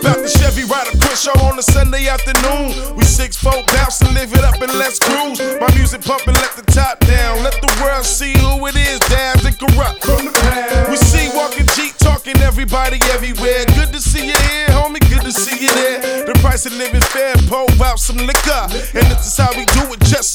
About the Chevy Rider Quick Show on a Sunday afternoon. We 6'4" bounce and live it up and let's cruise. My music pumping, let the top down. Let the world see who it is, Dabs and Kurupt. From the past. We see walking G talking, everybody everywhere. Good to see you here, homie, good to see you there. The price of living fair, pour out some liquor. And this is how we do it, just